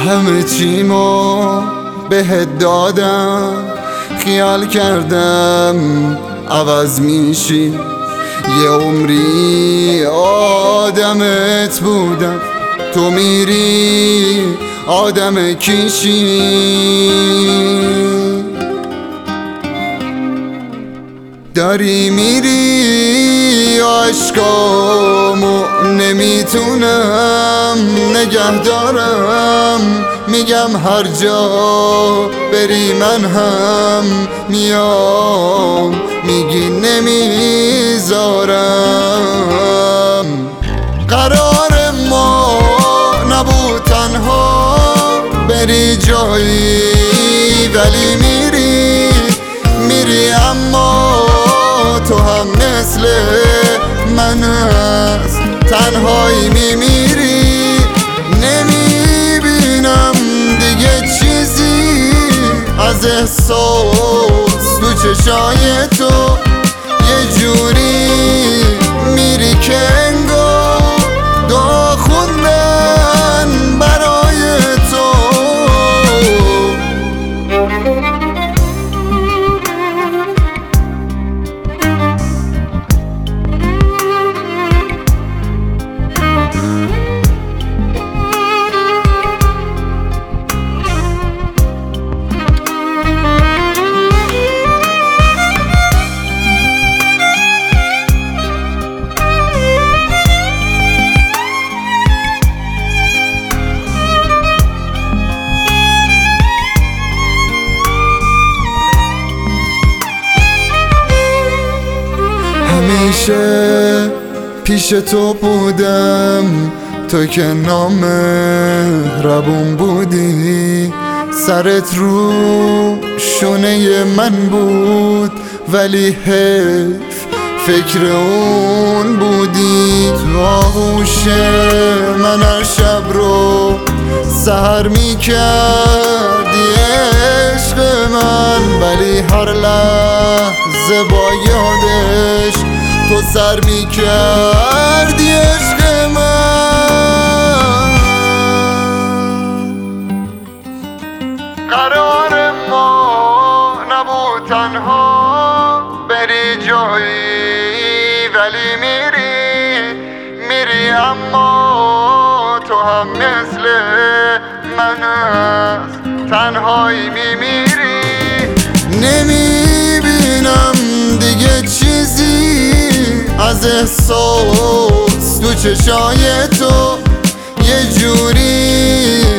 همه چیمو بهت دادم، خیال کردم عوض میشی. یه عمری آدمت بودم، تو میری آدم کیشی. داری میری عشقامو نمیتونم نگه دارم، میگم هر جا بری من هم میام، میگی نمیذارم. قرار ما نبود تنها بری جایی، ولی میری اما تو هم مثل من هست، تنهایی میمیری. نمیبینم دیگه چیزی از احساس تو چشای تو، یه جوری میری که انگار دعا خوندن برای تو. همیشه پیش تو بودم، تو که نامهربون بودی. سرت رو شونه من بود، ولی حیف فکر اون بودی. تو آغوش من هر شب رو سحر میکردی عشق من، ولی هر لحظه با یادش تو سر میکردی عشق من. قرار ما نبود تنها بری جایی، ولی میری اما تو هم مثل من هست، تنهایی میمیری. نمیبینم دیگه چیزی از احساس تو چشای تو، یه جوری